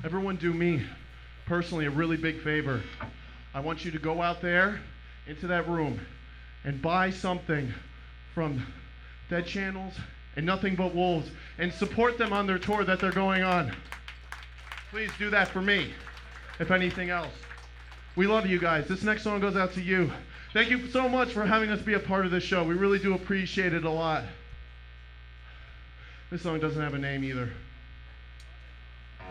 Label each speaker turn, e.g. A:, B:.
A: everyone do me personally a really big favor. I want you to go out there into that room and buy something from Dead Channels and Nothing But Wolves and support them on their tour that they're going on. Please do that for me, if anything else. We love you guys. This next song goes out to you. Thank you so much for having us be a part of this show. We really do appreciate it a lot. This song doesn't have a name either.